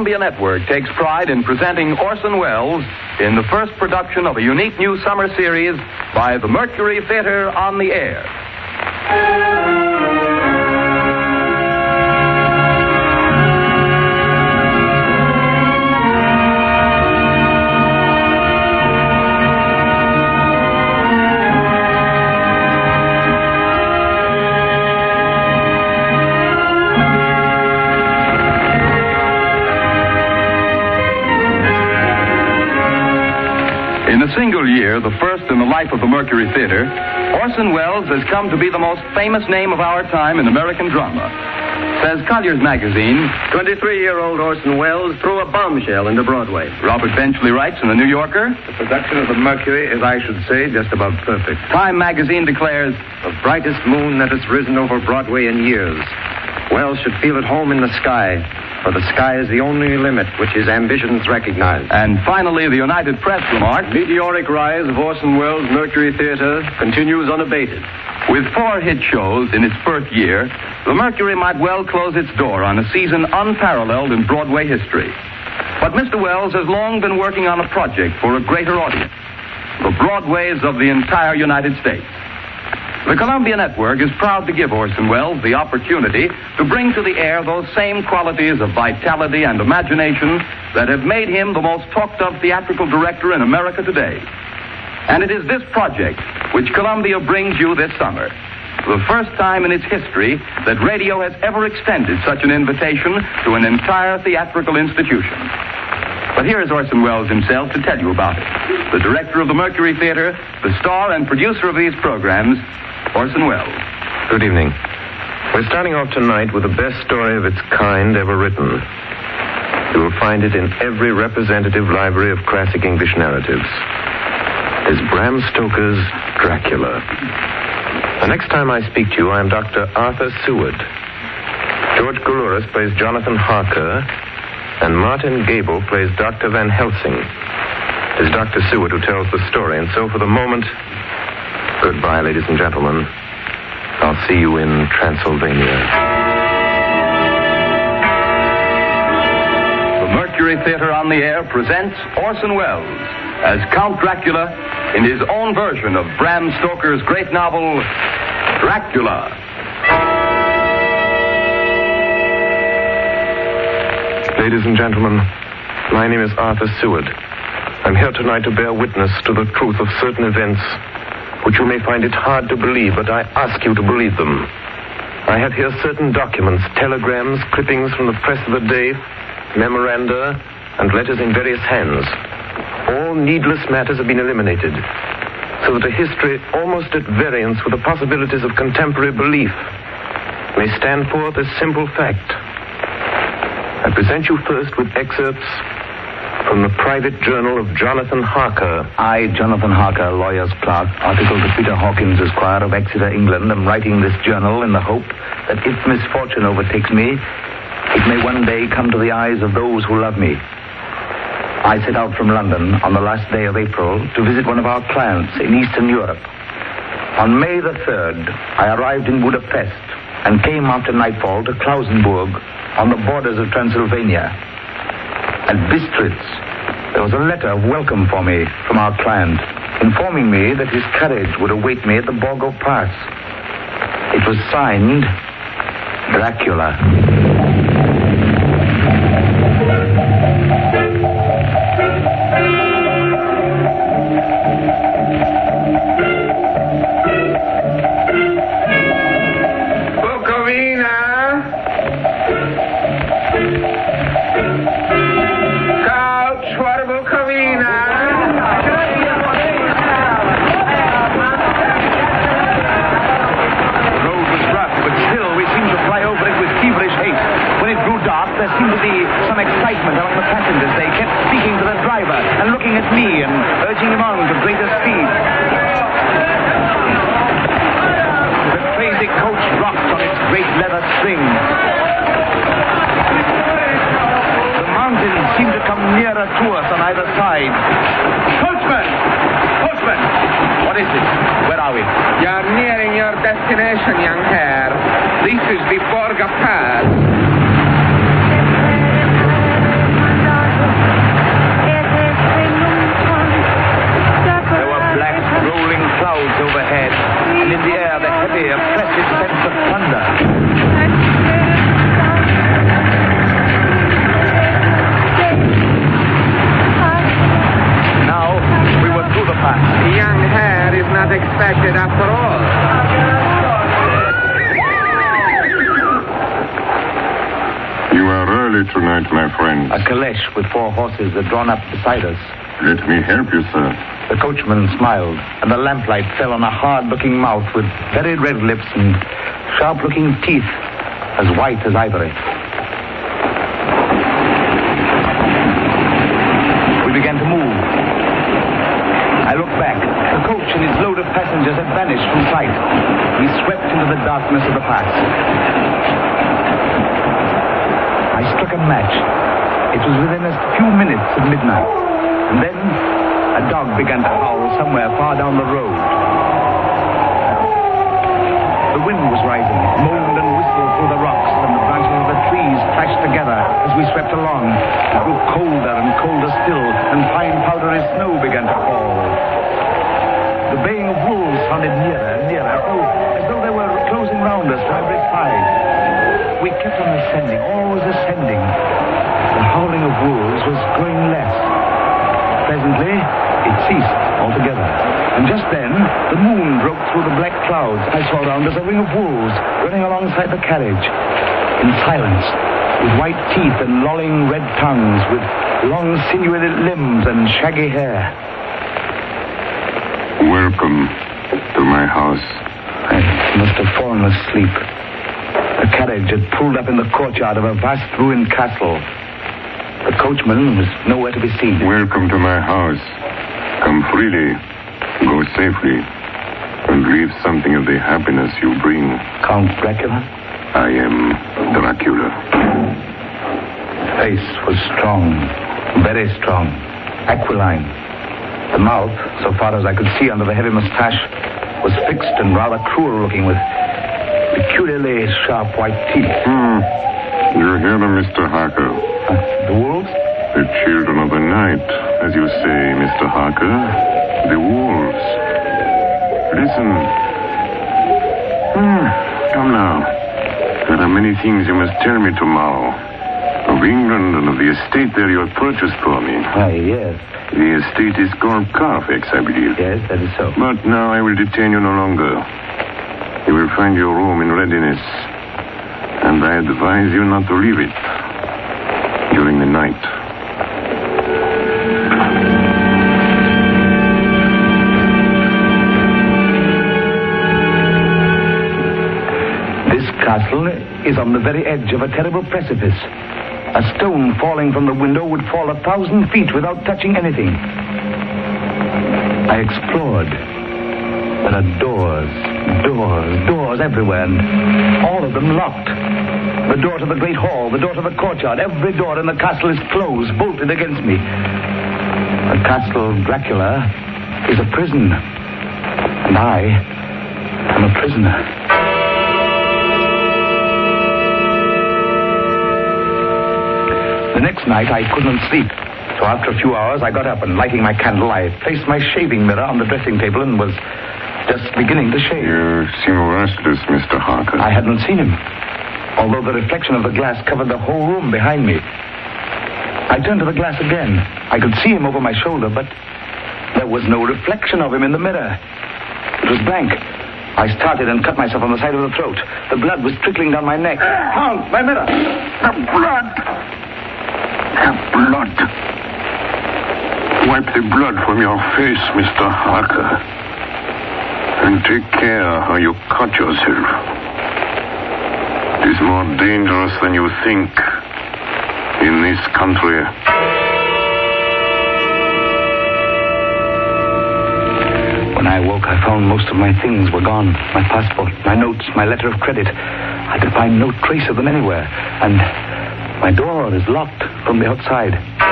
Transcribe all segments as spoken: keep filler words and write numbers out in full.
Columbia Network takes pride in presenting Orson Welles in the first production of a unique new summer series by the Mercury Theater on the Air. In a single year, the first in the life of the Mercury Theater, Orson Welles has come to be the most famous name of our time in American drama. Says Collier's Magazine, twenty-three-year-old Orson Welles threw a bombshell into Broadway. Robert Benchley writes in the New Yorker, the production of the Mercury is, I should say, just about perfect. Time Magazine declares, the brightest moon that has risen over Broadway in years. Welles should feel at home in the sky, for the sky is the only limit which his ambitions recognize. And finally, the United Press remarked, meteoric rise of Orson Welles' Mercury Theater continues unabated. With four hit shows in its first year, the Mercury might well close its door on a season unparalleled in Broadway history. But Mister Welles has long been working on a project for a greater audience, the Broadways of the entire United States. The Columbia Network is proud to give Orson Welles the opportunity to bring to the air those same qualities of vitality and imagination that have made him the most talked-of theatrical director in America today. And it is this project which Columbia brings you this summer. The first time in its history that radio has ever extended such an invitation to an entire theatrical institution. But here is Orson Welles himself to tell you about it. The director of the Mercury Theater, the star and producer of these programs, Orson Welles. Good evening. We're starting off tonight with the best story of its kind ever written. You will find it in every representative library of classic English narratives. It's Bram Stoker's Dracula. The next time I speak to you, I am Doctor Arthur Seward. George Goulouris plays Jonathan Harker, and Martin Gable plays Doctor Van Helsing. It is Doctor Seward who tells the story, and so for the moment, goodbye, ladies and gentlemen. I'll see you in Transylvania. The Mercury Theater on the Air presents Orson Welles as Count Dracula in his own version of Bram Stoker's great novel, Dracula. Ladies and gentlemen, my name is Arthur Seward. I'm here tonight to bear witness to the truth of certain events which you may find it hard to believe, but I ask you to believe them. I have here certain documents, telegrams, clippings from the press of the day, memoranda, and letters in various hands. All needless matters have been eliminated, so that a history almost at variance with the possibilities of contemporary belief may stand forth as simple fact. I present you first with excerpts from the private journal of Jonathan Harker. I, Jonathan Harker, lawyer's clerk, article to Peter Hawkins, Esquire of Exeter, England, am writing this journal in the hope that if misfortune overtakes me, it may one day come to the eyes of those who love me. I set out from London on the last day of April to visit one of our clients in Eastern Europe. On May the third, I arrived in Budapest and came after nightfall to Klausenburg on the borders of Transylvania. At Bistritz, there was a letter of welcome for me from our client, informing me that his carriage would await me at the Borgo Pass. It was signed Dracula. There seemed to be some excitement among the passengers. They kept speaking to the driver and looking at me and urging him on to greater speed. The crazy coach rocked on its great leather strings. The mountains seemed to come nearer to us on either side. Coachman! Coachman! What is it? Where are we? You're nearing your destination, young hare. This is the Borgo Pass. not expected after all. You are early tonight, my friend. A caleche with four horses are drawn up beside us. Let me help you, sir. The coachman smiled, and the lamplight fell on a hard-looking mouth with very red lips and sharp-looking teeth as white as ivory. We began to move. I looked back. The coach and its load of passengers had vanished from sight. We swept into the darkness of the pass. I struck a match. It was within a few minutes of midnight. And then a dog began to howl somewhere far down the road. The wind was rising. It moaned and whistled through the rocks, and the branches of the trees clashed together as we swept along. It grew colder and colder still, and fine powdery snow began to fall. The baying of wolves sounded nearer and nearer, as though, as though they were closing round us from every side. We kept on ascending, always ascending. The howling of wolves was growing less. Presently, it ceased altogether. And just then, the moon broke through the black clouds I saw around us a ring of wolves running alongside the carriage. In silence, with white teeth and lolling red tongues, with long sinewy limbs and shaggy hair. Welcome to my house. I must have fallen asleep. The carriage had pulled up in the courtyard of a vast ruined castle. The coachman was nowhere to be seen. Welcome to my house. Come freely, go safely, and leave something of the happiness you bring. Count Dracula? I am Dracula. The face was strong, very strong, aquiline. The mouth, so far as I could see under the heavy mustache, was fixed and rather cruel looking, with peculiarly sharp white teeth. Hmm. You hear them, Mister Harker? Uh, the wolves? The children of the night, as you say, Mister Harker. The wolves. Listen. Hmm. Come now. There are many things you must tell me tomorrow. Of England and of the estate there you have purchased for me. Why, yes. The estate is called Carfax, I believe. Yes, that is so. But now I will detain you no longer. You will find your room in readiness. And I advise you not to leave it during the night. This castle is on the very edge of a terrible precipice. A stone falling from the window would fall a thousand feet without touching anything. I explored. There are doors, doors, doors everywhere, and all of them locked. The door to the great hall, the door to the courtyard, every door in the castle is closed, bolted against me. The castle of Dracula is a prison, and I am a prisoner. The next night, I couldn't sleep. So after a few hours, I got up and, lighting my candle, I placed my shaving mirror on the dressing table and was just beginning to shave. You seem restless, Mister Harker. I hadn't seen him, although the reflection of the glass covered the whole room behind me. I turned to the glass again. I could see him over my shoulder, but there was no reflection of him in the mirror. It was blank. I started and cut myself on the side of the throat. The blood was trickling down my neck. Count, my mirror! The blood! The blood! Wipe the blood from your face, Mister Harker. And take care how you cut yourself. It is more dangerous than you think in this country. When I woke, I found most of my things were gone. My passport, my notes, my letter of credit. I could find no trace of them anywhere. And my door is locked from the outside.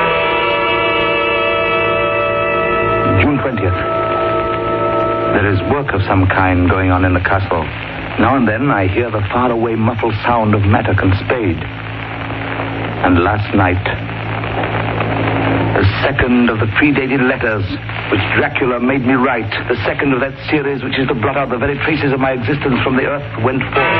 June twentieth. There is work of some kind going on in the castle. Now and then I hear the faraway muffled sound of mattock and spade. And last night, the second of the predated letters which Dracula made me write, the second of that series which is to blot out the very traces of my existence from the earth, went forth.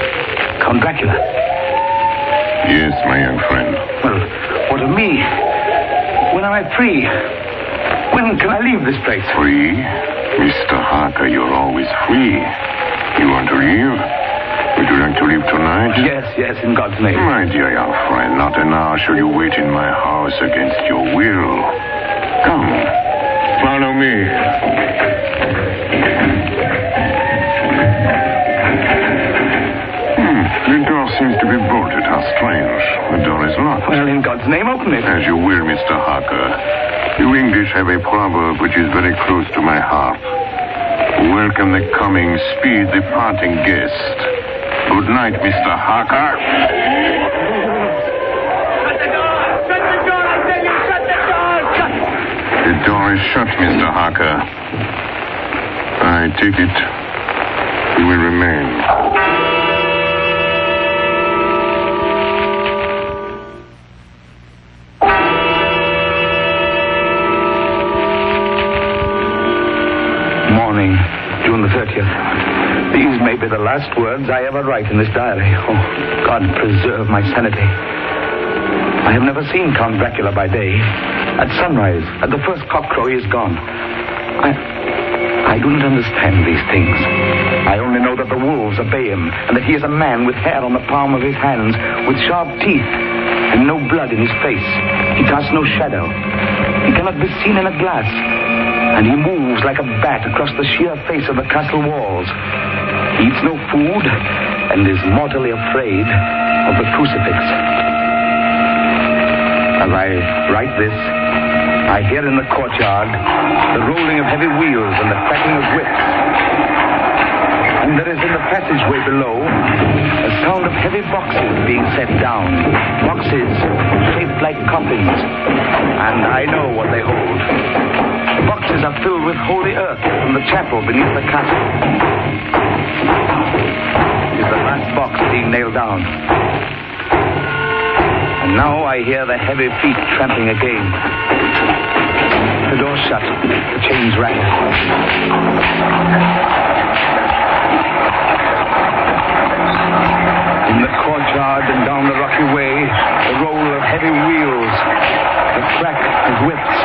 Count Dracula. Yes, my young friend. Well, what of me? When am I free? When can I leave this place? Free? Mister Harker, you're always free. You want to leave? Would you like to leave tonight? Yes, yes, in God's name. My dear young friend, not an hour shall you wait in my house against your will. Come, follow me. Hmm, the door seems to be bolted. How strange. The door is locked. Well, in God's name, open it. As you will, Mister Harker. You English have a proverb which is very close to my heart. Welcome the coming, speed the parting guest. Good night, Mister Harker. Shut the door! Shut the door! I tell you, shut the door! Shut! The door is shut, Mister Harker. I take it you will remain. Morning, June the thirtieth. These may be the last words I ever write in this diary. Oh, God preserve my sanity. I have never seen Count Dracula by day. At sunrise, at the first cockcrow, he is gone. I, I do not understand these things. I only know that the wolves obey him, and that he is a man with hair on the palm of his hands, with sharp teeth, and no blood in his face. He casts no shadow. He cannot be seen in a glass. And he moves like a bat across the sheer face of the castle walls. He eats no food and is mortally afraid of the crucifix. As I write this, I hear in the courtyard the rolling of heavy wheels and the cracking of whips. And there is in the passageway below a sound of heavy boxes being set down. Boxes shaped like coffins. And I know what they hold. The boxes are filled with holy earth from the chapel beneath the castle. It is the last box being nailed down. And now I hear the heavy feet tramping again. The door shut. The chains rattle. In the courtyard and down the rocky way, the roll of heavy wheels, the crack of whips.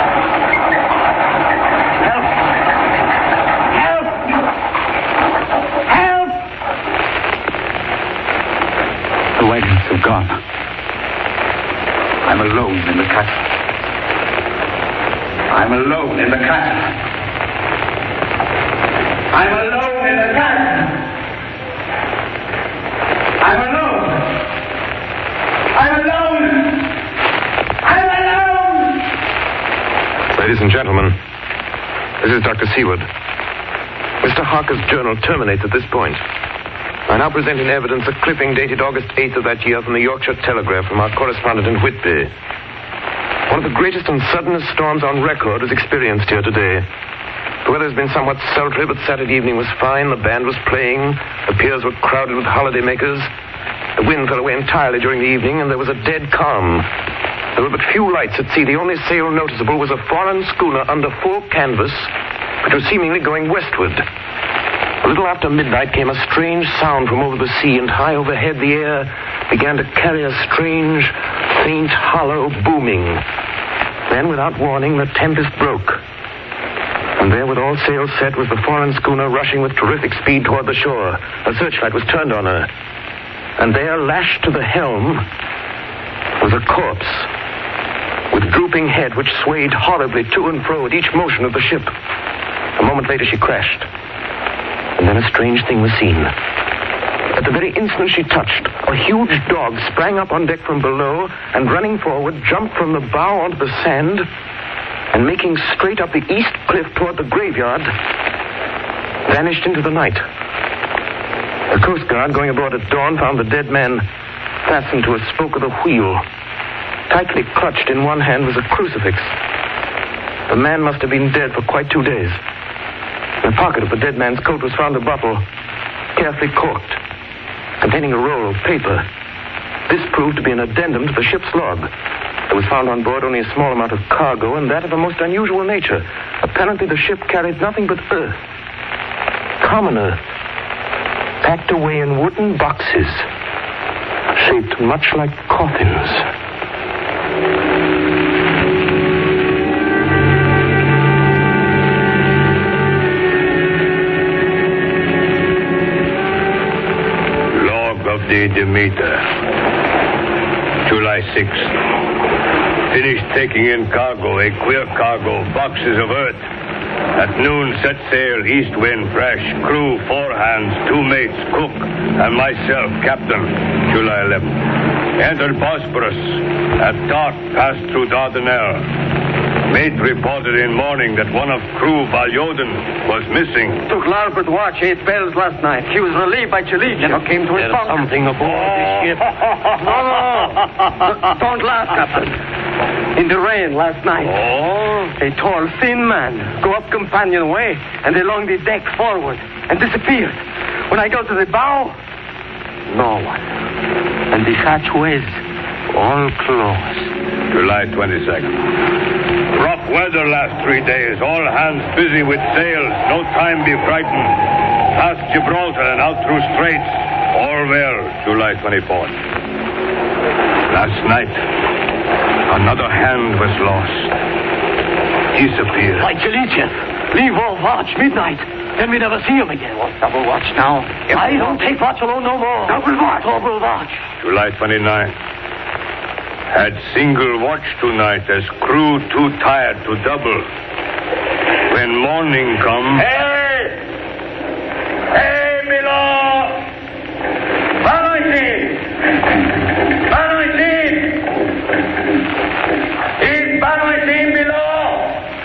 Help! Help! Help! The wagons have gone. I'm alone in the castle. I'm alone in the castle. I'm alone in the castle. I'm alone. I'm alone. I'm alone. Ladies and gentlemen, this is Doctor Seward. Mister Harker's journal terminates at this point. I now present in evidence a clipping dated August eighth of that year from the Yorkshire Telegraph from our correspondent in Whitby. One of the greatest and suddenest storms on record was experienced here today. The weather has been somewhat sultry, but Saturday evening was fine. The band was playing. The piers were crowded with holidaymakers. The wind fell away entirely during the evening, and there was a dead calm. There were but few lights at sea. The only sail noticeable was a foreign schooner under full canvas, which was seemingly going westward. A little after midnight came a strange sound from over the sea, and high overhead the air began to carry a strange, faint, hollow booming. Then, without warning, the tempest broke. And there, with all sails set, was the foreign schooner rushing with terrific speed toward the shore. A searchlight was turned on her. And there, lashed to the helm, was a corpse with drooping head which swayed horribly to and fro at each motion of the ship. A moment later, she crashed. And then a strange thing was seen. At the very instant she touched, a huge dog sprang up on deck from below and, running forward, jumped from the bow onto the sand and, making straight up the east cliff toward the graveyard, vanished into the night. The Coast Guard, going aboard at dawn, found the dead man fastened to a spoke of the wheel. Tightly clutched in one hand was a crucifix. The man must have been dead for quite two days. In the pocket of the dead man's coat was found a bottle, carefully corked, containing a roll of paper. This proved to be an addendum to the ship's log. There was found on board only a small amount of cargo, and that of a most unusual nature. Apparently the ship carried nothing but earth, common earth, packed away in wooden boxes, shaped much like coffins. the Demeter. July sixth. Finished taking in cargo, a queer cargo, boxes of earth. At noon, set sail, east wind, fresh. Crew, four hands, two mates, cook, and myself, captain. July eleventh. Entered Bosporus. At dark, passed through Dardanelles. Mate reported in morning that one of crew, Valjoden, was missing. Took larboard watch, eight bells last night. He was relieved by Chiligian, who came to his bunk. Something aboard the ship. No, no. Don't laugh, Captain. In the rain last night. Oh? A tall, thin man go up companionway and along the deck forward and disappeared. When I go to the bow, no one. And the hatchways all closed. July twenty-second. Rough weather last three days. All hands busy with sails. No time be frightened. Past Gibraltar and out through straits. All well. July twenty-fourth. Last night, another hand was lost. Disappeared. By Chiligian. Leave all watch, midnight. Then we never see him again. What, double watch now? I don't take watch alone no more. Double watch. Double watch. July twenty-ninth. Had single watch tonight as crew too tired to double. When morning come... Hey! Hey, Milo! Banoitin! Banoitin! Is Banoitin below?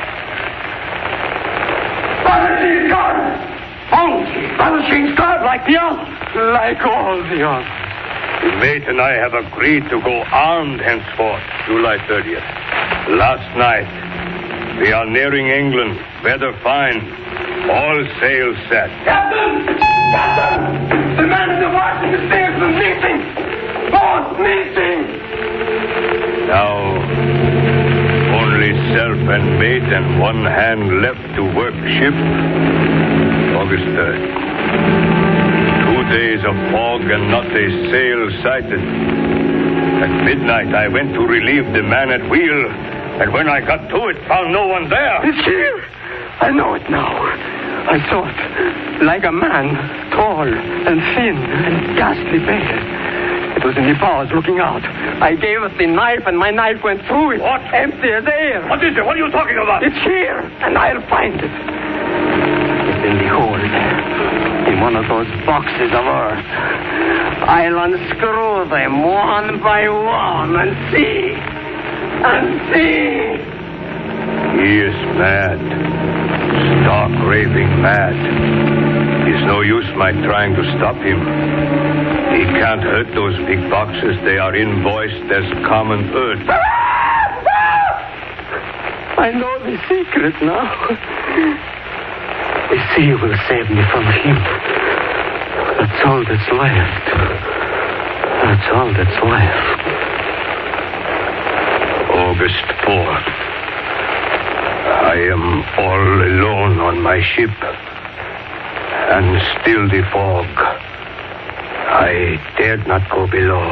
Banoitin's gone! Funky! Banoitin's gone like the others. Like all the others. The mate and I have agreed to go armed henceforth, July thirtieth. Last night, we are nearing England. Weather fine. All sails set. Captain! Captain! The man in the watch in the stairs is missing! Both missing! Now, only self and mate and one hand left to work ship. August third. Days of fog and not a sail sighted. At midnight, I went to relieve the man at wheel, and when I got to it, found no one there. It's here. I know it now. I saw it. Like a man, tall and thin and ghastly pale. It was in the bows looking out. I gave it the knife, and my knife went through it. What? Empty as air. What is it? What are you talking about? It's here, and I'll find it. It's in the hold. In one of those boxes of earth. I'll unscrew them one by one and see. And see. He is mad. Stark raving mad. It's no use my trying to stop him. He can't hurt those big boxes. They are invoiced as common earth. I know the secret now. The sea will save me from him. That's all that's left. That's all that's left. August fourth. I am all alone on my ship. And still the fog. I dared not go below.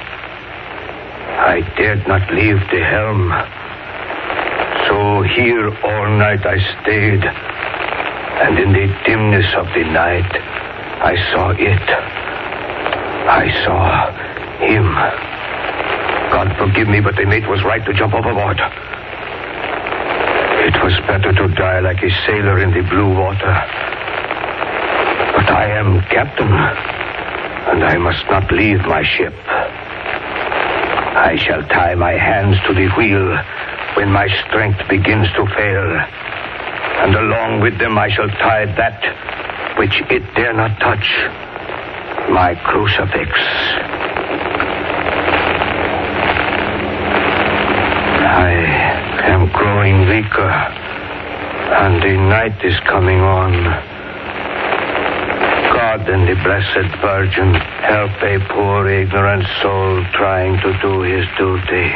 I dared not leave the helm. So here all night I stayed. And in the dimness of the night, I saw it. I saw him. God forgive me, but the mate was right to jump overboard. It was better to die like a sailor in the blue water. But I am captain, and I must not leave my ship. I shall tie my hands to the wheel when my strength begins to fail. And along with them I shall tie that which it dare not touch, my crucifix. I am growing weaker, and the night is coming on. God and the Blessed Virgin help a poor ignorant soul trying to do his duty.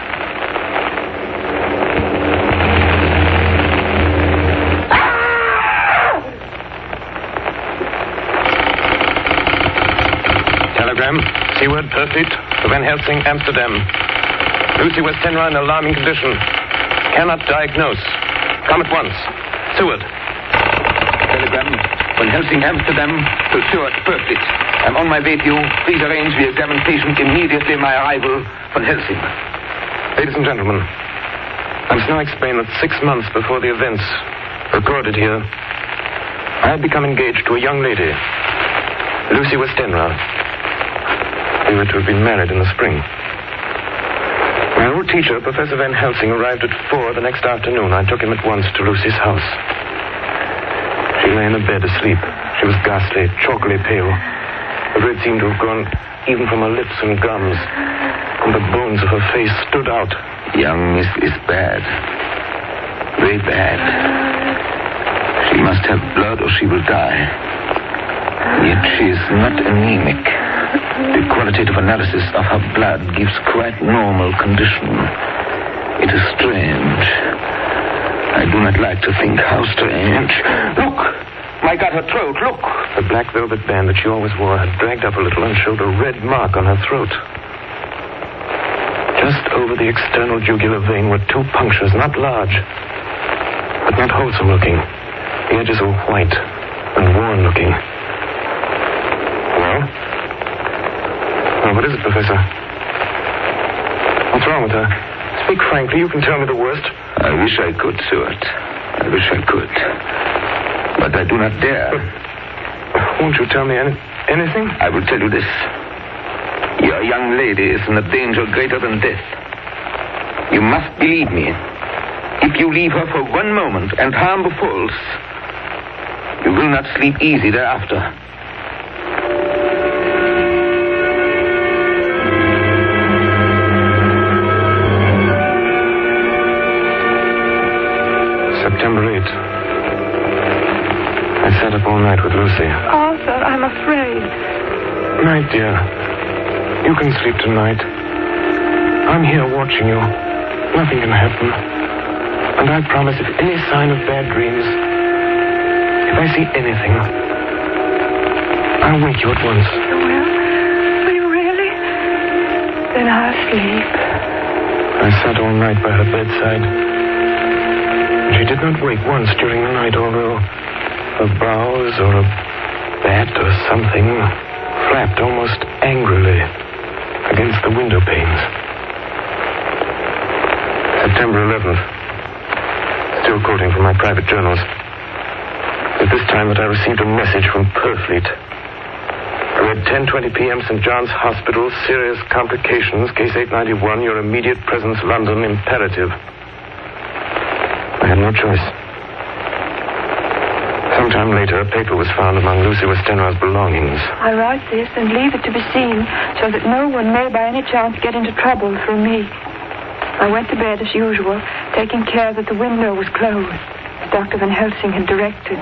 Seaward, Perfect, to Van Helsing, Amsterdam. Lucy West Senra in alarming condition. Cannot diagnose. Come at once. Seward. Telegram, Van Helsing, Amsterdam, to Seward, Perfect. I'm on my way to you. Please arrange the examination immediately my arrival from Helsing. Ladies and gentlemen, I must now explain that six months before the events recorded here, I had become engaged to a young lady, Lucy Westenra. We were to have been married in the spring. My old teacher, Professor Van Helsing, arrived at four the next afternoon. I took him at once to Lucy's house. She lay in a bed asleep. She was ghastly, chalkily pale. The red seemed to have gone even from her lips and gums, and the bones of her face stood out. Young Miss is bad. Very bad. She must have blood or she will die. Yet she is not anemic. The qualitative analysis of her blood gives quite normal condition. It is strange. I do not like to think how strange. Look! My God, her throat, look! The black velvet band that she always wore had dragged up a little and showed a red mark on her throat. Just over the external jugular vein were two punctures, not large, but not wholesome looking. The edges were white and worn looking. Well? Well, what is it, Professor? What's wrong with her? Speak frankly. You can tell me the worst. I wish I could, Stuart. I wish I could. But I do not dare. But won't you tell me any, anything? I will tell you this. Your young lady is in a danger greater than death. You must believe me. If you leave her for one moment and harm befalls, you will not sleep easy thereafter. September eighth. I sat up all night with Lucy. Arthur, I'm afraid. My dear, you can sleep tonight. I'm here watching you. Nothing can happen. And I promise if any sign of bad dreams, if I see anything, I'll wake you at once. You will? Will you really? Then I'll sleep. I sat all night by her bedside. She did not wake once during the night, although her brows or a bat or something flapped almost angrily against the window panes. September eleventh. Still quoting from my private journals. At this time that I received a message from Purfleet. I read ten twenty p.m. Saint John's Hospital, serious complications, case eight ninety-one, your immediate presence, London, imperative. I had no choice. Sometime later, a paper was found among Lucy Westenra's belongings. I write this and leave it to be seen so that no one may by any chance get into trouble through me. I went to bed as usual, taking care that the window was closed, as Doctor Van Helsing had directed.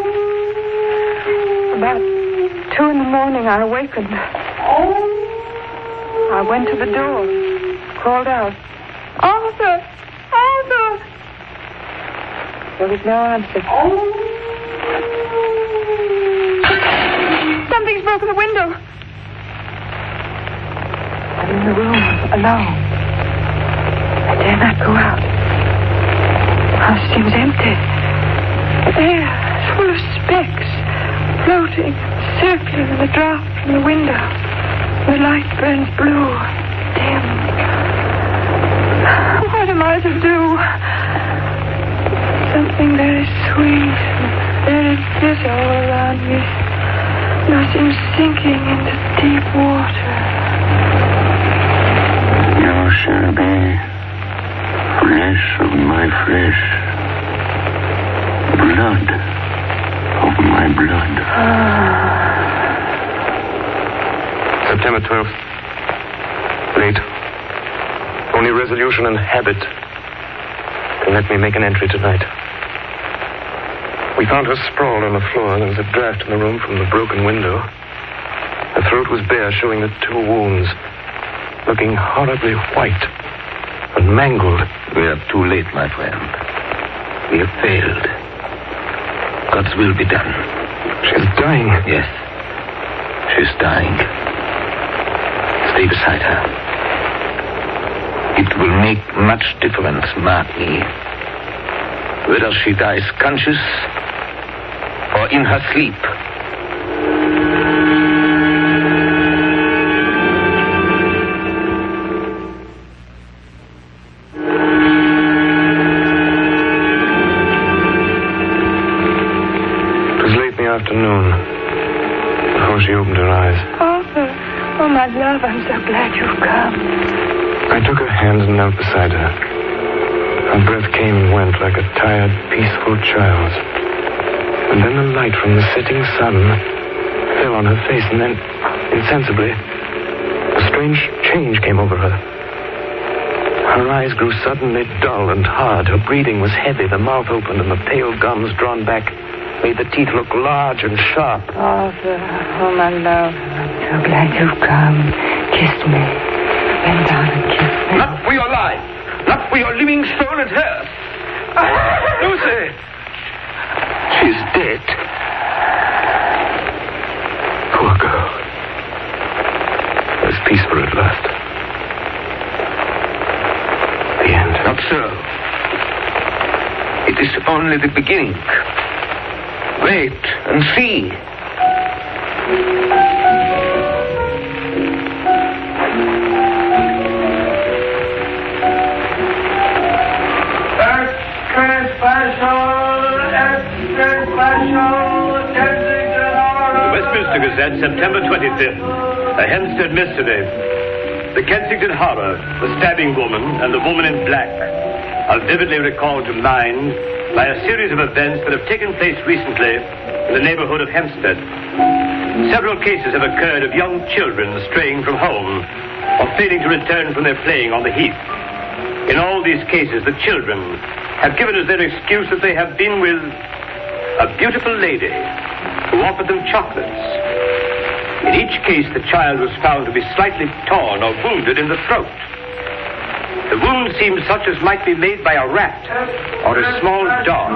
About two in the morning, I awakened. I went to the door, called out, "Arthur! Arthur!" There was no answer. Something's broken the window. I'm in the room, alone. I dare not go out. The house seems empty. The air is full of specks, floating, circling in the draught from the window. The light burns blue, dim. What am I to do? Something very sweet and very bitter all around me. Nothing sinking into deep water. You shall be flesh of my flesh, blood of my blood. September twelfth. Late. Only resolution and habit can let me make an entry tonight. We found her sprawled on the floor. There was a draft in the room from the broken window. Her throat was bare, showing the two wounds, looking horribly white and mangled. We are too late, my friend. We have failed. God's will be done. She's dying. Yes. She's dying. Stay beside her. It will make much difference, mark me, whether she dies conscious or in her sleep. so glad you've come. I took her hand and knelt beside her. Her breath came and went like a tired, peaceful child's. And then the light from the setting sun fell on her face, and then, insensibly, a strange change came over her. Her eyes grew suddenly dull and hard. Her breathing was heavy. The mouth opened and the pale gums drawn back made the teeth look large and sharp. Arthur, oh, my love, I'm so glad you've come. Kiss me. Bend down and kiss me. Not for your life. Not for your living soul and hers. Lucy! She's dead. Poor girl. It was peaceful at last. The end. Not so. It is only the beginning. Wait and see. Extra special, extra special, Kensington Harbor. Westminster Gazette, September twenty-fifth. A Hempstead mystery. The Kensington Harbor, the stabbing woman, and the woman in black are vividly recalled to mind by a series of events that have taken place recently in the neighborhood of Hempstead. Several cases have occurred of young children straying from home or failing to return from their playing on the heath. In all these cases, the children have given as their excuse that they have been with a beautiful lady who offered them chocolates. In each case, the child was found to be slightly torn or wounded in the throat. The wound seemed such as might be made by a rat or a small dog.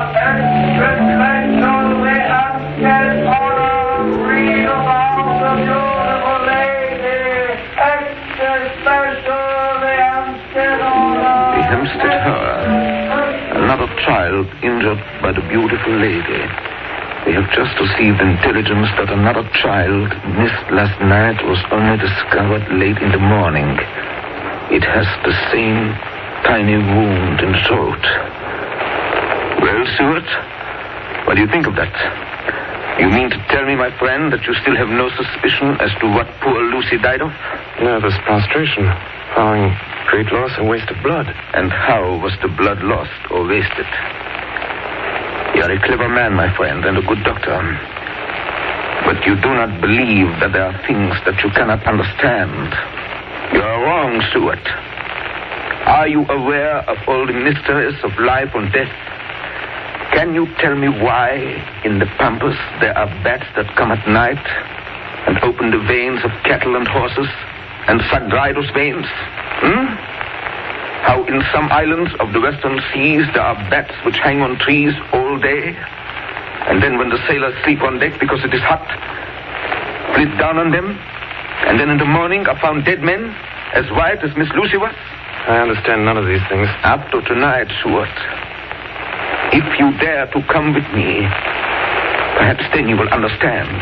The Hempstead Horror. Another child injured by the beautiful lady. We have just received intelligence that another child missed last night was only discovered late in the morning. It has the same tiny wound in the throat. Well, Stuart, what do you think of that? You mean to tell me, my friend, that you still have no suspicion as to what poor Lucy died of? Nervous prostration, following great loss and waste of blood. And how was the blood lost or wasted? You are a clever man, my friend, and a good doctor. But you do not believe that there are things that you cannot understand. You are wrong, Stuart. Are you aware of all the mysteries of life and death? Can you tell me why in the pampas there are bats that come at night and open the veins of cattle and horses and suck dry those veins? Hmm? How in some islands of the western seas there are bats which hang on trees all day, and then when the sailors sleep on deck because it is hot, flit down on them, and then in the morning are found dead men, as white as Miss Lucy was? I understand none of these things. Up to tonight, Stuart. If you dare to come with me, perhaps then you will understand.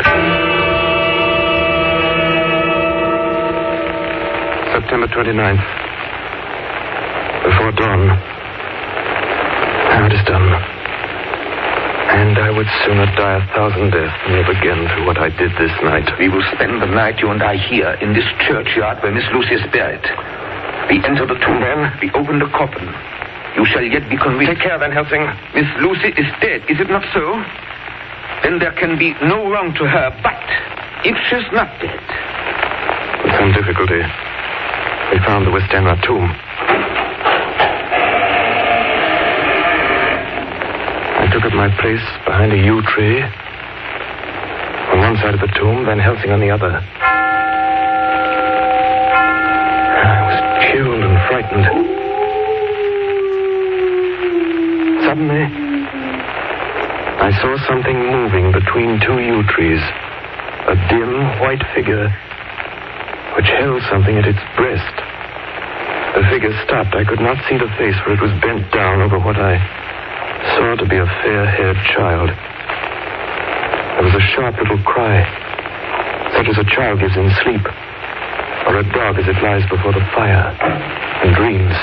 September twenty-ninth. Before dawn. Now it is done. And I would sooner die a thousand deaths than live again through what I did this night. We will spend the night, you and I, here in this churchyard where Miss Lucy is buried. We enter the tomb, then we open the coffin. You shall yet be convinced. Take care, Van Helsing. Miss Lucy is dead, is it not so? Then there can be no wrong to her. But if she's not dead... With some difficulty, we found the Westenra tomb. I took up my place behind a yew tree. On one side of the tomb, Van Helsing on the other. I was chilled and frightened. Suddenly, I saw something moving between two yew trees. A dim, white figure which held something at its breast. The figure stopped. I could not see the face, for it was bent down over what I saw to be a fair-haired child. There was a sharp little cry, such as a child gives in sleep, or a dog as it lies before the fire and dreams.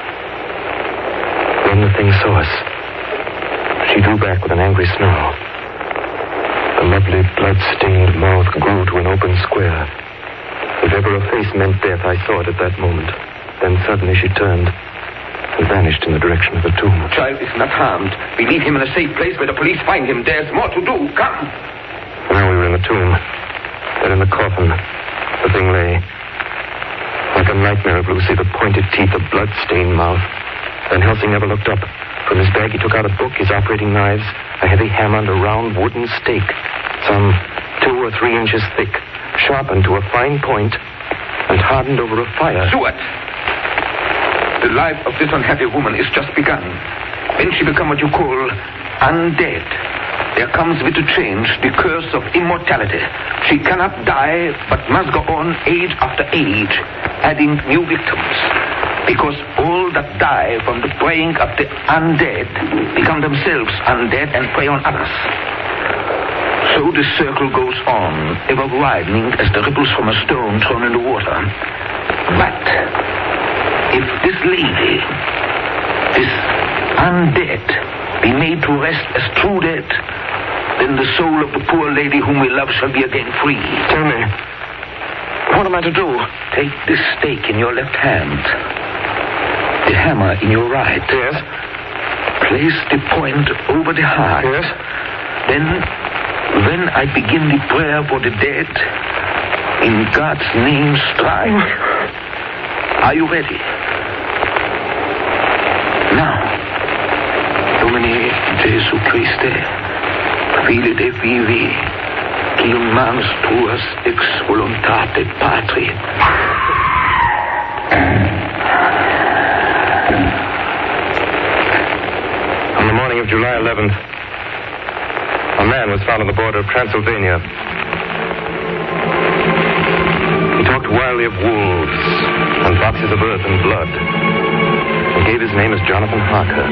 Then the thing saw us. She drew back with an angry snarl. The lovely blood-stained mouth grew to an open square. If ever a face meant death, I saw it at that moment. Then suddenly she turned and vanished in the direction of the tomb. The child is not harmed. We leave him in a safe place where the police find him. There's more to do. Come. Now we were in the tomb. Then in the coffin, the thing lay. Like a nightmare of Lucy, the pointed teeth, the blood-stained mouth. Van Helsing never looked up. From his bag, he took out a book, his operating knives, a heavy hammer, and a round wooden stake, some two or three inches thick, sharpened to a fine point, and hardened over a fire. Stuart! The life of this unhappy woman is just begun. When she become what you call undead, there comes with the change the curse of immortality. She cannot die, but must go on age after age, adding new victims. Because all that die from the preying of the undead become themselves undead and prey on others. So the circle goes on, ever widening as the ripples from a stone thrown in the water. But if this lady, this undead, be made to rest as true dead, then the soul of the poor lady whom we love shall be again free. Tell me, what am I to do? Take this stake in your left hand, the hammer in your right. Yes. Place the point over the heart. Yes. Then, when I begin the prayer for the dead, in God's name strike. Are you ready? Now, Domine Jesu Christe, Fili de vivi, qui manus tuas ex voluntate Patri. On the morning of July eleventh, a man was found on the border of Transylvania. He talked wildly of wolves and boxes of earth and blood. He gave his name as Jonathan Harker.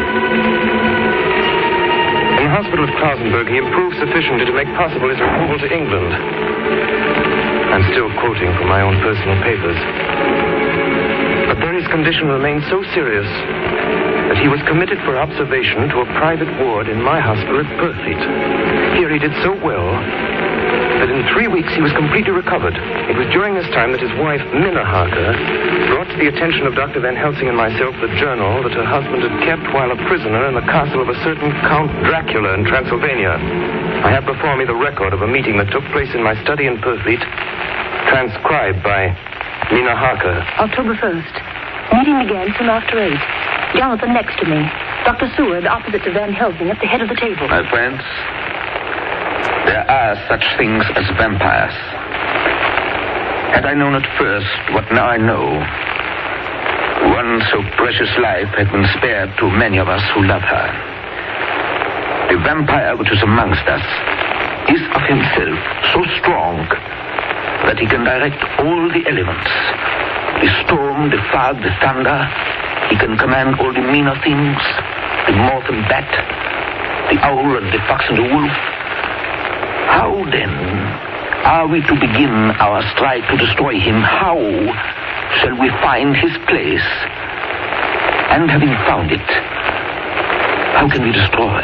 In the hospital of Klausenberg, he improved sufficiently to make possible his removal to England. I'm still quoting from my own personal papers. But there his condition remained so serious that he was committed for observation to a private ward in my hospital at Purfleet. Here he did so well that in three weeks he was completely recovered. It was during this time that his wife, Minna Harker, brought to the attention of Doctor Van Helsing and myself the journal that her husband had kept while a prisoner in the castle of a certain Count Dracula in Transylvania. I have before me the record of a meeting that took place in my study in Purfleet, transcribed by Minna Harker. October first. Meeting began soon after eight. Jonathan next to me. Doctor Seward opposite to Van Helsing at the head of the table. My friends, there are such things as vampires. Had I known at first what now I know, one so precious life had been spared to many of us who love her. The vampire which is amongst us is of himself so strong that he can direct all the elements. The storm, the fog, the thunder. He can command all the meaner things, the moth and bat, the owl and the fox and the wolf. How then are we to begin our stride to destroy him? How shall we find his place? And having found it, how can we destroy?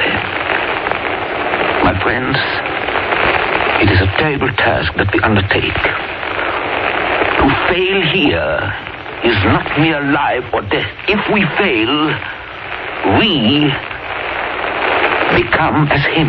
My friends, it is a terrible task that we undertake. To fail here is not mere life or death. If we fail, we become as him.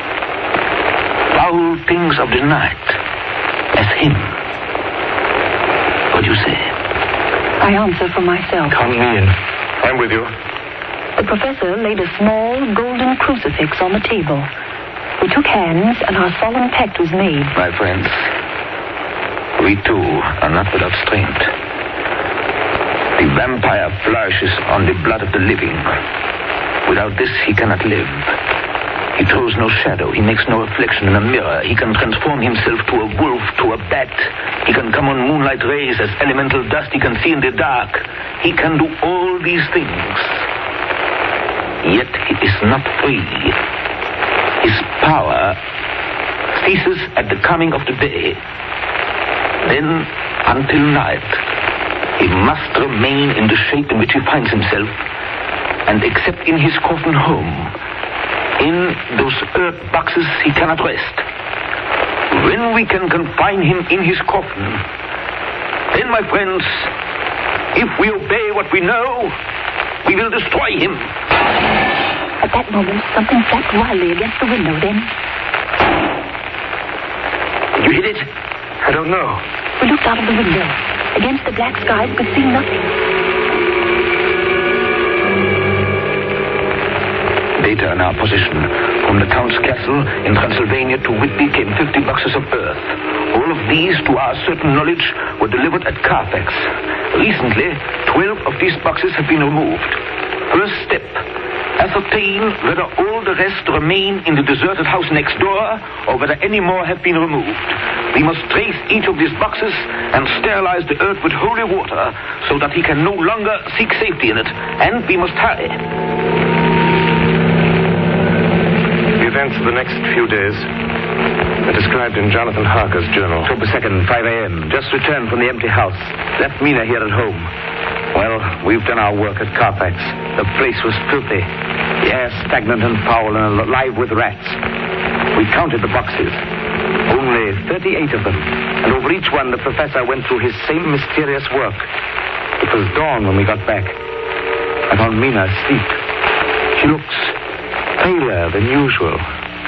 Foul things of the night as him. What do you say? I answer for myself. Count me in. I'm with you. The professor laid a small golden crucifix on the table. We took hands and our solemn pact was made. My friends, we too are not without strength. The vampire flourishes on the blood of the living. Without this, he cannot live. He throws no shadow. He makes no reflection in a mirror. He can transform himself to a wolf, to a bat. He can come on moonlight rays as elemental dust. He can see in the dark. He can do all these things. Yet he is not free. His power ceases at the coming of the day. Then, until night, he must remain in the shape in which he finds himself, and except in his coffin home, in those earth boxes, he cannot rest. When we can confine him in his coffin, Then, my friends, if we obey what we know, we will destroy him. At that moment, something flapped wildly against the window. Then... Did you hit it? I don't know. We looked out of the window. Against the black sky, we could see nothing. Data in our possession. From the Count's castle in Transylvania to Whitby came fifty boxes of earth. All of these, to our certain knowledge, were delivered at Carfax. Recently, twelve of these boxes have been removed. First step, ascertain whether all the rest remain in the deserted house next door or whether any more have been removed. We must trace each of these boxes and sterilize the earth with holy water so that he can no longer seek safety in it. And we must hurry. The events of the next few days are described in Jonathan Harker's journal. October second, five a.m. Just returned from the empty house. Left Mina here at home. Well, we've done our work at Carfax. The place was filthy. The air stagnant and foul and alive with rats. We counted the boxes. Only thirty-eight of them. And over each one, the professor went through his same mysterious work. It was dawn when we got back. I found Mina asleep. She looks paler than usual.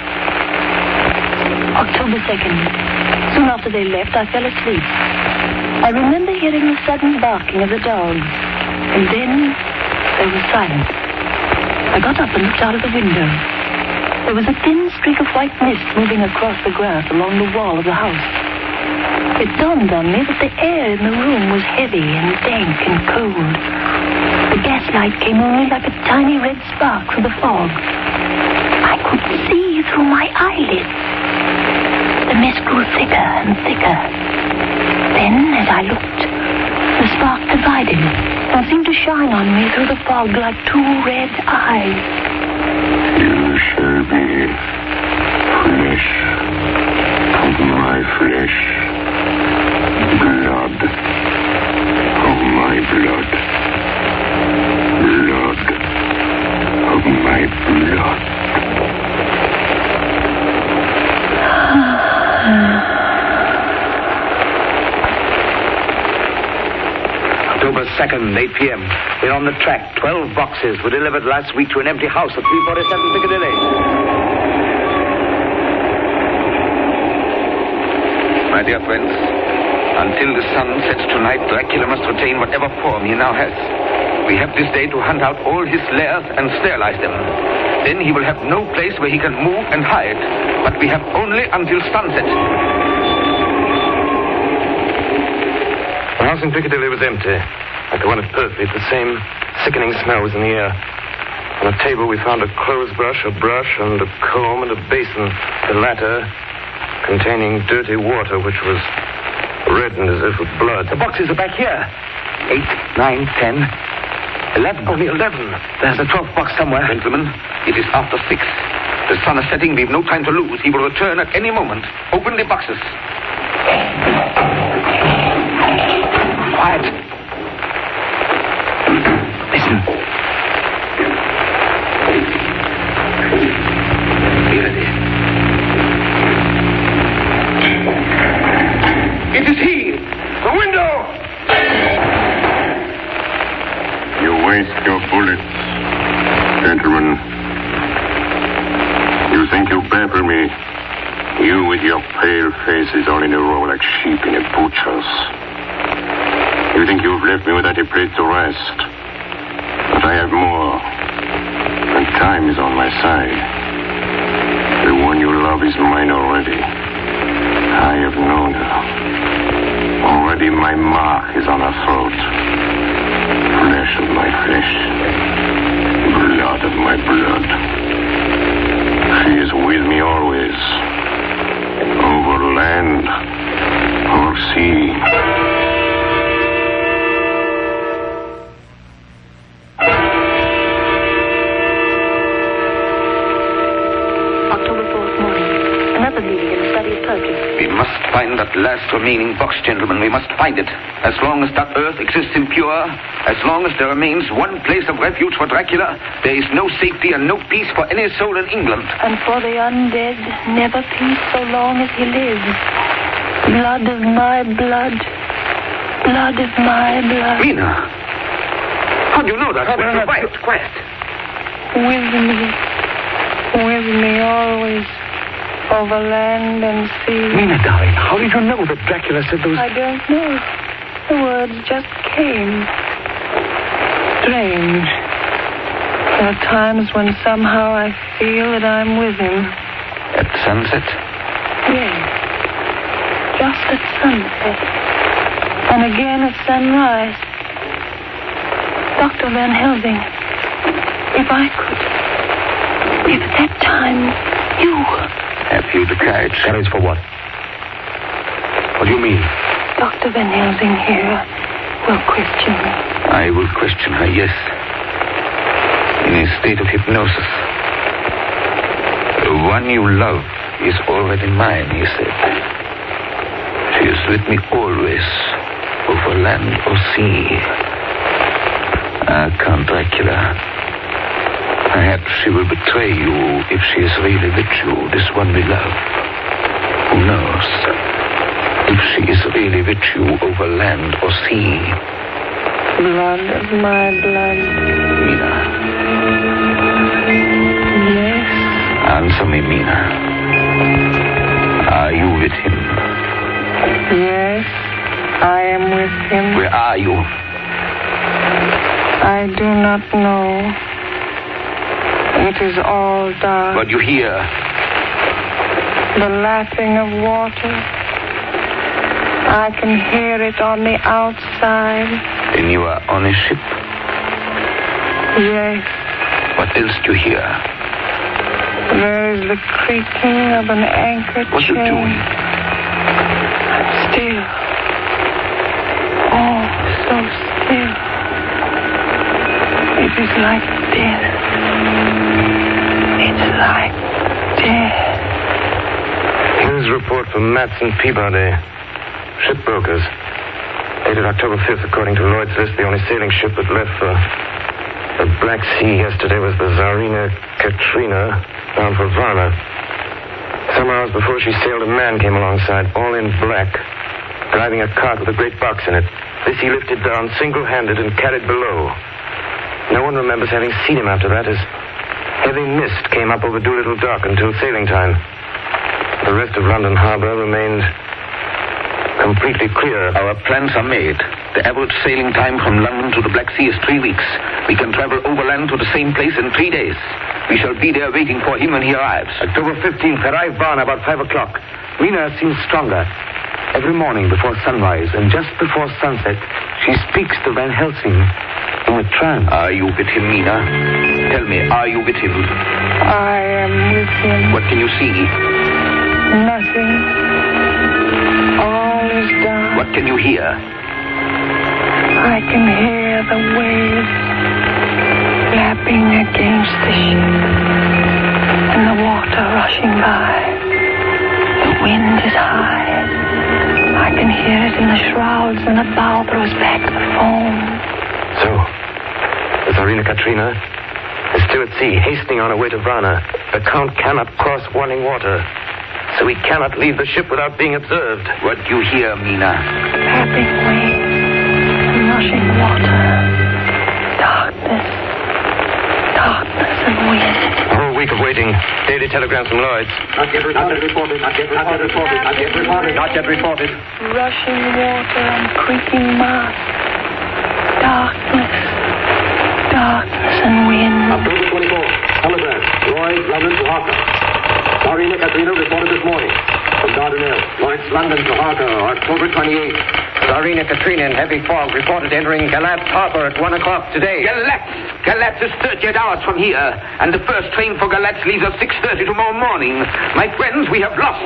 October second. Soon after they left, I fell asleep. I remember hearing the sudden barking of the dogs. And then there was silence. I got up and looked out of the window. There was a thin streak of white mist moving across the grass along the wall of the house. It dawned on me that the air in the room was heavy and dank and cold. The gaslight came only like a tiny red spark through the fog. I could see through my eyelids. The mist grew thicker and thicker. Then, as I looked, the spark divided and seemed to shine on me through the fog like two red eyes. You shall be flesh of my flesh, blood of my blood, blood of my blood. October second, eight p.m. We're on the track. Twelve boxes were delivered last week to an empty house at three forty-seven Piccadilly. My dear friends, until the sun sets tonight, Dracula must retain whatever form he now has. We have this day to hunt out all his lairs and sterilize them. Then he will have no place where he can move and hide. But we have only until sunset. The house in Piccadilly was empty, like the one at Purfleet. The same sickening smell was in the air. On a table we found a clothes brush, a brush, and a comb, and a basin. The latter containing dirty water, which was reddened as if with blood. The boxes are back here. Eight, nine, ten, eleven. Only eleven. There's a twelfth box somewhere. Gentlemen, it is after six. The sun is setting. We've no time to lose. He will return at any moment. Open the boxes. Quiet. Listen. Here it is. It is he! The window! You waste your bullets, gentlemen. You think you baffle me? You with your pale faces all in a row like sheep in a butcher's. You think you've left me without a place to rest. But I have more. And time is on my side. The one you love is mine already. I have known her. Already my mark is on her throat. Flesh of my flesh. Blood of my blood. She is with me always. Over land. Over sea. We must find that last remaining box, gentlemen. We must find it. As long as that earth exists impure, as long as there remains one place of refuge for Dracula, there is no safety and no peace for any soul in England. And for the undead, never peace so long as he lives. Blood of my blood, blood of my blood. Mina! How do you know that? Oh, no, no, quiet, quiet. With me. With me always. Over land and sea. Mina, darling, how did you know that Dracula said those... I don't know. The words just came. Strange. There are times when somehow I feel that I'm with him. At sunset? Yes. Just at sunset. And again at sunrise. Doctor Van Helsing, if I could... If at that time you... Have you the courage? Courage for what? What do you mean? Doctor Van Helsing here will question me. I will question her, yes. In a state of hypnosis. The one you love is already mine, he said. She is with me always, over land or sea. Ah, Count Dracula. Perhaps she will betray you if she is really with you, this one we love. Who knows? If she is really with you over land or sea. Blood of my blood. Mina. Yes? Answer me, Mina. Are you with him? Yes, I am with him. Where are you? I do not know. It is all dark. What do you hear? The lapping of water. I can hear it on the outside. Then you are on a ship? Yes. What else do you hear? There is the creaking of an anchor chain. What are you doing? Still. Oh, so still. It is like death. It's like death. Here's a report from Matson Peabody, shipbrokers. Dated October fifth, according to Lloyd's list, the only sailing ship that left for the Black Sea yesterday was the Tsarina Katrina, bound for Varna. Some hours before she sailed, a man came alongside, all in black, driving a cart with a great box in it. This he lifted down single-handed and carried below. No one remembers having seen him after that, as heavy mist came up over Doolittle Dock until sailing time. The rest of London Harbor remained completely clear. Our plans are made. The average sailing time from London to the Black Sea is three weeks. We can travel overland to the same place in three days. We shall be there waiting for him when he arrives. October fifteenth, arrive Varna about five o'clock. Mina seems stronger. Every morning before sunrise and just before sunset, she speaks to Van Helsing in a trance. Are you with him, Mina? Tell me, are you with him? I am with him. What can you see? Nothing. All is dark. What can you hear? I can hear the waves lapping against the ship and the water rushing by. The wind is high. I can hear it in the shrouds when the bow throws back the foam. So, the Tsarina Katrina is still at sea, hastening on her way to Varna. The Count cannot cross running water, so he cannot leave the ship without being observed. What do you hear, Mina? Lapping waves and rushing water. Darkness. Darkness and wind. A whole week of waiting. Daily telegrams from Lloyd's. Not yet reported. Not yet reported. Not yet reported. Not yet reported. Rushing water and creaking masts. Darkness. Darkness and wind. October twenty-fourth. Telegram. Lloyd's, London to Harker. Tsarina Katrina reported this morning. From Dardanelles. Lloyd's, London to Harker. October twenty-eighth. Tsarina Katrina in heavy fog reported entering Galatz Harbor at one o'clock today. Galatz! Galatz is thirty-eight hours from here. And the first train for Galatz leaves at six thirty tomorrow morning. My friends, we have lost.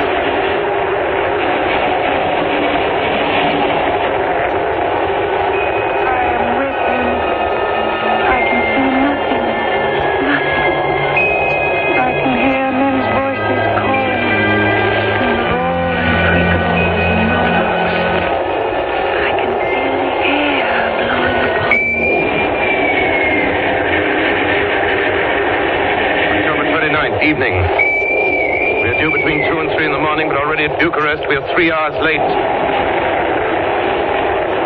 Evening. We are due between two and three in the morning, but already at Bucharest we are three hours late.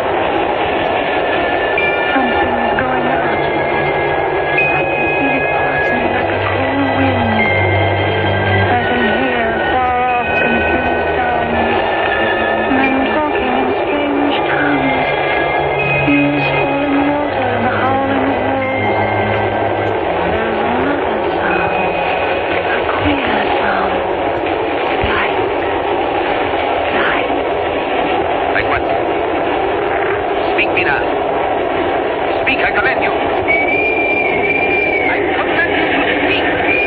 speak, I command you. I command you to speak.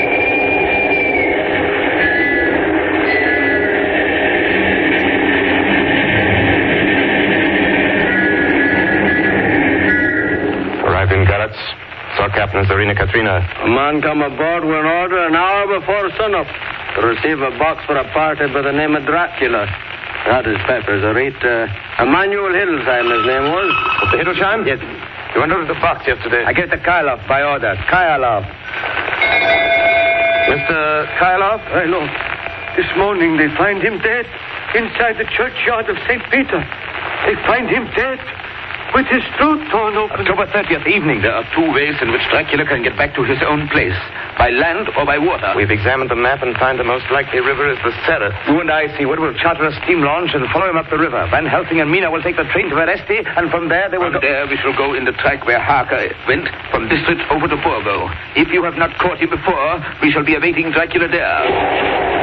Arrived in Galatz. Saw Captain Zarina Katrina. A man come aboard with an order an hour before sunup to receive a box for a party by the name of Dracula. Got his papers, I read. Uh, Emmanuel Hildesheim, his name was. Mister Hildesheim? Yes. You went over to the box yesterday. I gave it to Kylov by order. Kylov. Mister Kylov? My lord, this morning they find him dead inside the churchyard of Saint Peter. They find him dead with his throat torn open. October thirtieth evening. There are two ways in which Dracula can get back to his own place. By land or by water. We've examined the map and find the most likely river is the Sereth. You and I, Seward, will charter a steam launch and follow him up the river. Van Helsing and Mina will take the train to Veresti, and from there they will From go... there we shall go in the track where Harker went from District over to Borgo. If you have not caught him before, we shall be awaiting Dracula there.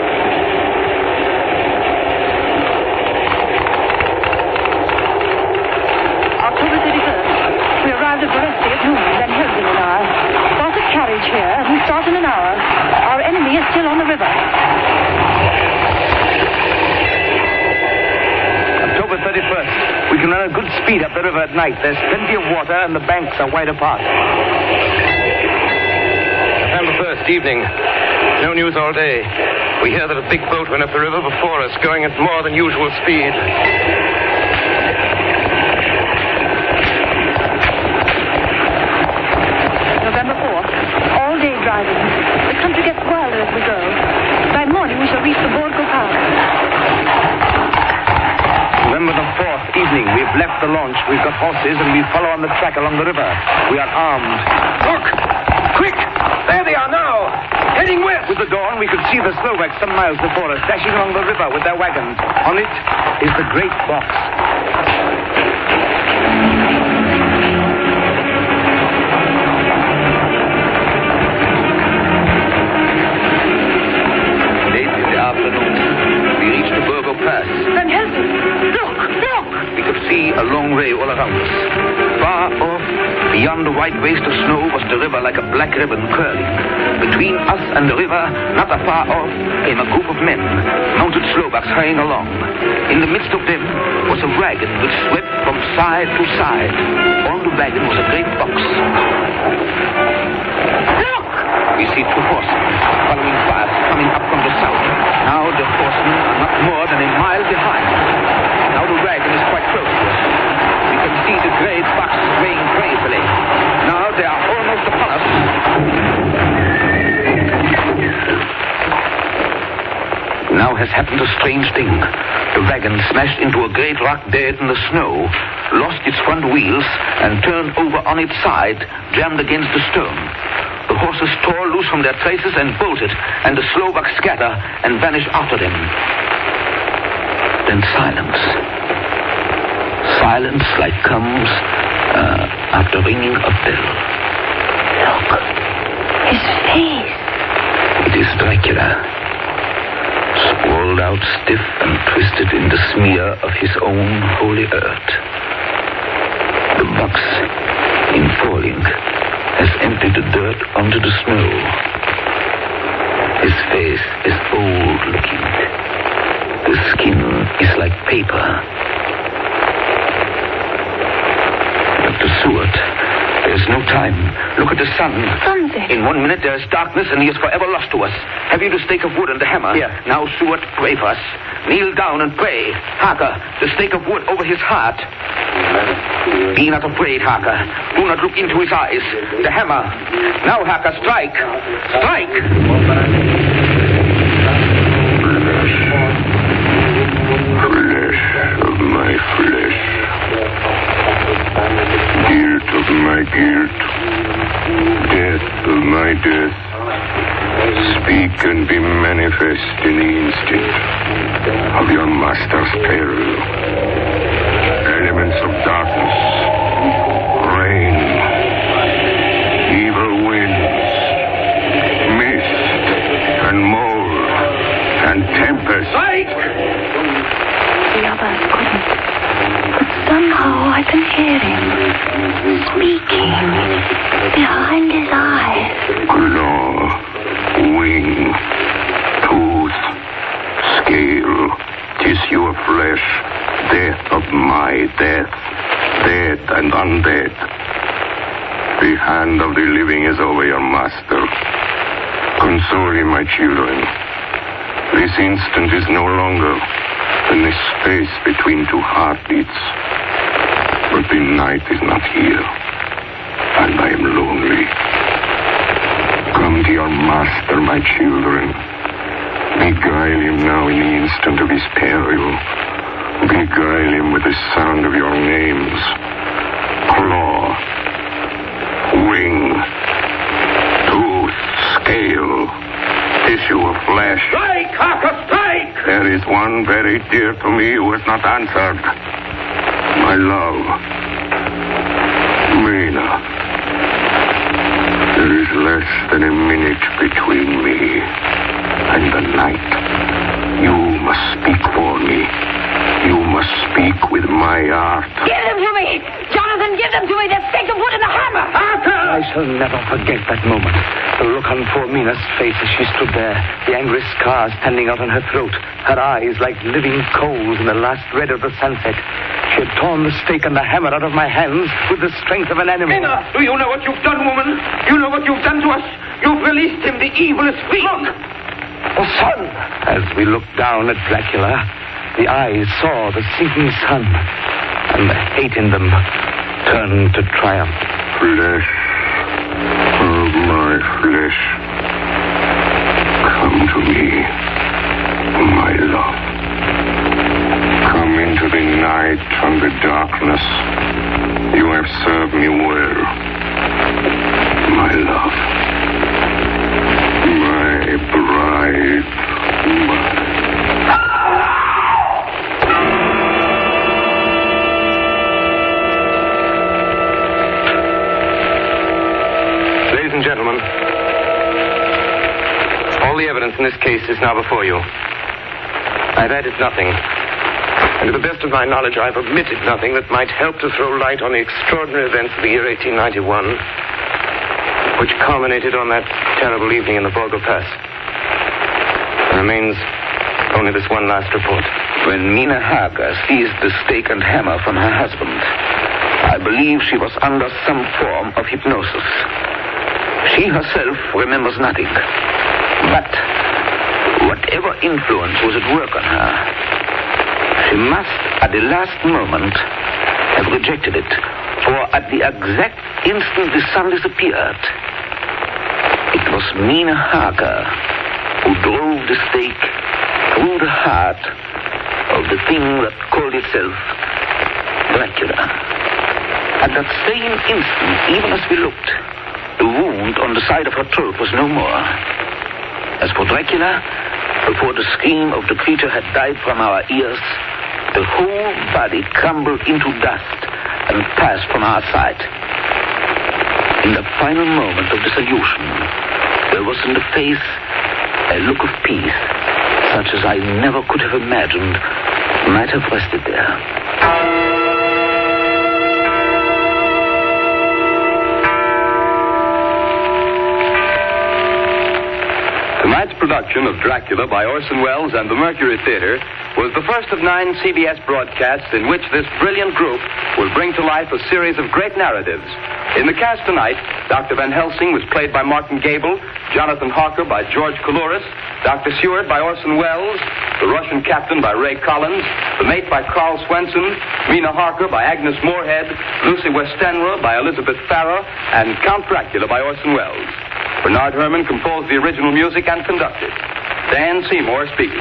At Veresti at noon, Van Helsing and I. Bought a carriage here, and we start in an hour. Our enemy is still on the river. October thirty-first. We can run a good speed up the river at night. There's plenty of water, and the banks are wide apart. November first, evening. No news all day. We hear that a big boat went up the river before us, going at more than usual speed. Driving. The country gets wilder as we go. By morning, we shall reach the Borgo Pass. November the fourth, evening. We've left the launch. We've got horses, and we follow on the track along the river. We are armed. Look! Quick! There they are now! Heading west! With the dawn, we could see the Slovaks some miles before us, dashing along the river with their wagons. On it is the great box. Van Helsing, look, look! We could see a long way all around us. Far off, beyond the white waste of snow, was the river like a black ribbon curling. Between us and the river, not afar off, came a group of men, mounted Slovaks hurrying along. In the midst of them was a wagon which swept from side to side. On the wagon was a great box. Look! We see two horsemen following fast, coming up from the south. Now the horsemen are not more than a mile behind. Now the wagon is quite close to us. We can see the great box swaying gracefully. Now they are almost upon us. Now has happened a strange thing. The wagon smashed into a great rock bed in the snow, lost its front wheels, and turned over on its side, jammed against the stone. The horses tore loose from their traces and bolted, and the Slovaks scatter and vanish after them. Then silence. Silence like comes uh, after ringing a bell. Look. His face. It is Dracula. Sprawled out stiff and twisted in the smear of his own holy earth. The box, in falling, has emptied the dirt onto the snow. His face is old-looking. The skin is like paper. Doctor Seward, there is no time. Look at the sun. Sunset. In one minute there is darkness and he is forever lost to us. Have you the stake of wood and the hammer? Here. Now, Seward, pray for us. Kneel down and pray. Harker, the stake of wood over his heart. Be not afraid, Harker. Do not look into his eyes. The hammer. Now, Harker, strike. Strike! Flesh of my flesh. Guilt of my guilt. Death of my death. Speak and be manifest in the instant of your master's peril. Elements of darkness, rain, evil winds, mist, and mold, and tempest. The others couldn't. But somehow I can hear him. Speak. on dead. The hand of the living is over your master. Console him, my children. This instant is no longer than the space between two heartbeats. But the night is not here, and I am lonely. Come to your master, my children. Beguile him now in the instant of his peril. Beguile him with the sound of your names. Claw, wing, tooth, scale, tissue of flesh. Strike, Harker, strike! There is one very dear to me who has not answered. My love, Mina. There is less than a minute between me and the night. You must speak for me. You must speak with my heart. Give them to me! Jonathan, give them to me! They're stake of wood and a hammer! Arthur! I shall never forget that moment. The look on poor Mina's face as she stood there, the angry scar standing out on her throat, her eyes like living coals in the last red of the sunset. She had torn the stake and the hammer out of my hands with the strength of an animal. Mina, do you know what you've done, woman? You know what you've done to us? You've released him, the evilest fiend. Look! The sun! As we looked down at Dracula, the eyes saw the sinking sun, and the hate in them turned to triumph. Flesh of my flesh, come to me, my love. Come into the night and the darkness. You have served me well, my love. My bride, my... Ladies and gentlemen, all the evidence in this case is now before you. I've added nothing. And to the best of my knowledge, I've omitted nothing that might help to throw light on the extraordinary events of the year eighteen ninety-one, which culminated on that terrible evening in the Borgo Pass. There remains only this one last report. When Mina Harker seized the stake and hammer from her husband, I believe she was under some form of hypnosis. She herself remembers nothing. But whatever influence was at work on her, she must, at the last moment, have rejected it. For at the exact instant the sun disappeared, it was Mina Harker who drove the stake through the heart of the thing that called itself Dracula. At that same instant, even as we looked, the wound on the side of her throat was no more. As for Dracula, before the scream of the creature had died from our ears, the whole body crumbled into dust and passed from our sight. In the final moment of dissolution, there was in the face a look of peace, such as I never could have imagined might have rested there. Tonight's production of Dracula by Orson Welles and the Mercury Theater was the first of nine C B S broadcasts in which this brilliant group will bring to life a series of great narratives. In the cast tonight, Doctor Van Helsing was played by Martin Gable, Jonathan Harker by George Coulouris, Doctor Seward by Orson Welles, the Russian Captain by Ray Collins, the Mate by Carl Swenson, Mina Harker by Agnes Moorehead, Lucy Westenra by Elizabeth Farrer, and Count Dracula by Orson Welles. Bernard Herrmann composed the original music and conducted. Dan Seymour speaking.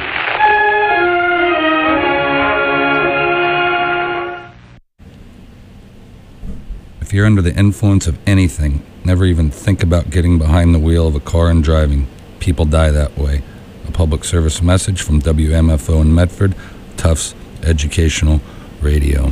If you're under the influence of anything, never even think about getting behind the wheel of a car and driving. People die that way. A public service message from W M F O in Medford, Tufts Educational Radio.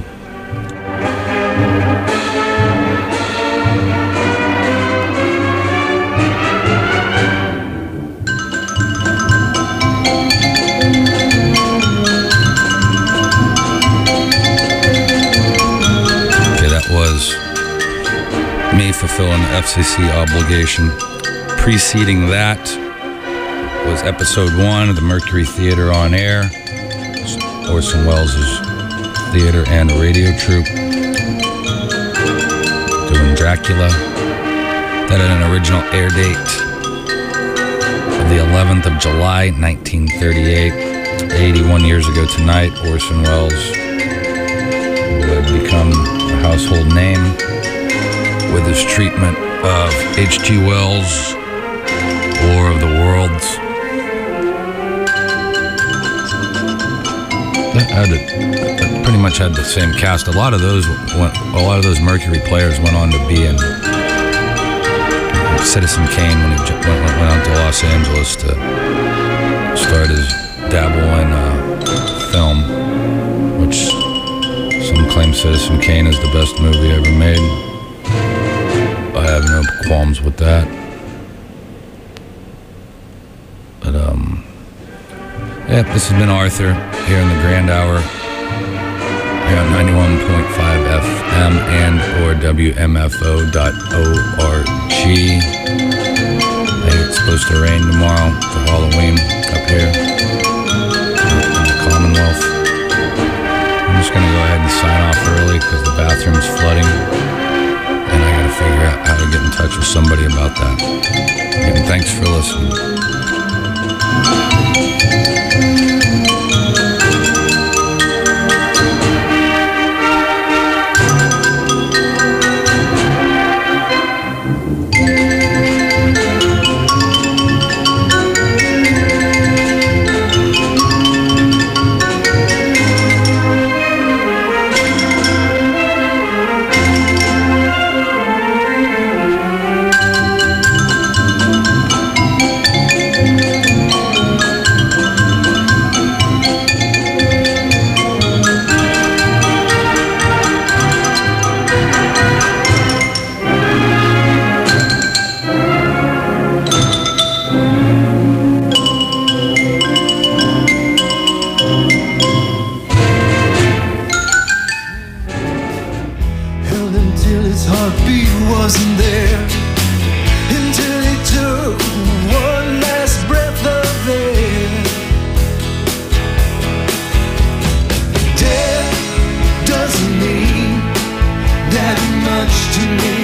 Me fulfilling the F C C obligation. Preceding that was episode one of the Mercury Theater on Air, Orson Welles' theater and radio troupe. Dracula, that had an original air date of the eleventh of July, nineteen thirty-eight. eighty-one years ago tonight, Orson Welles, who had become a household name with his treatment of H G Wells' War of the Worlds. That, had a, that pretty much had the same cast. A lot of those, went, a lot of those Mercury players went on to be in Citizen Kane when he went, went, went out to Los Angeles to start his dabble in uh, film, which some claim Citizen Kane is the best movie ever made. I have no qualms with that. But, um, yeah, this has been Arthur here in the Grand Hour here on ninety-one point five F M and or W M F O dot org. I think it's supposed to rain tomorrow for Halloween up here in the Commonwealth. I'm just going to go ahead and sign off early because the bathroom's flooding. And I got to figure out how to get in touch with somebody about that. And thanks for listening. Much to me.